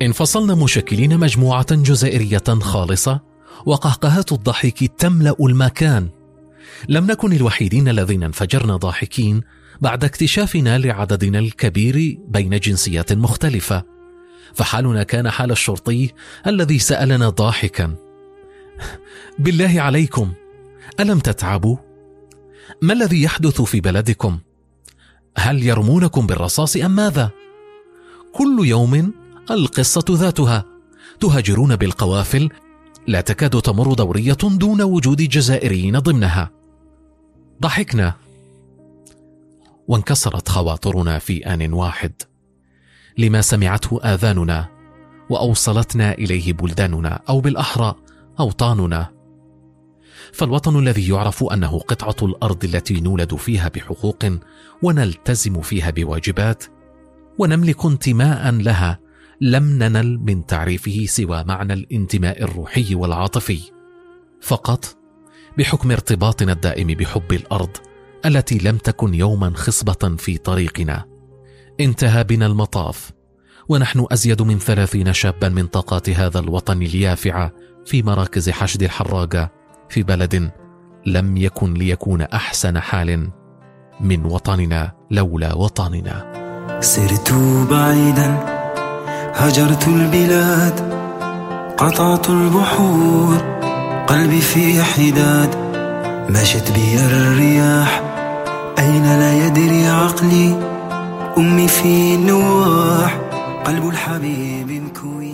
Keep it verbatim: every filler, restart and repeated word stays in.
انفصلنا مشكلين مجموعة جزائرية خالصة، وقهقهات الضحك تملأ المكان. لم نكن الوحيدين الذين انفجرنا ضاحكين بعد اكتشافنا لعددنا الكبير بين جنسيات مختلفة، فحالنا كان حال الشرطي الذي سألنا ضاحكا: بالله عليكم، ألم تتعبوا؟ ما الذي يحدث في بلدكم؟ هل يرمونكم بالرصاص أم ماذا؟ كل يوم القصة ذاتها، تهاجرون بالقوافل، لا تكاد تمر دورية دون وجود جزائريين ضمنها. ضحكنا وانكسرت خواطرنا في آن واحد لما سمعته آذاننا وأوصلتنا إليه بلداننا، أو بالأحرى أوطاننا. فالوطن الذي يعرف أنه قطعة الأرض التي نولد فيها بحقوق ونلتزم فيها بواجبات ونملك انتماء لها، لم ننل من تعريفه سوى معنى الانتماء الروحي والعاطفي فقط، بحكم ارتباطنا الدائم بحب الأرض التي لم تكن يوما خصبة في طريقنا. انتهى بنا المطاف ونحن أزيد من ثلاثين شابا من طاقات هذا الوطن اليافع في مراكز حشد الحراقة في بلد لم يكن ليكون أحسن حال من وطننا لولا وطننا. سرت بعيدا، هجرت البلاد، قطعت البحور، قلبي في حداد، مشت بي الرياح، أين لا يدري عقلي، أمي في النواح، قلب الحبيب مكوي.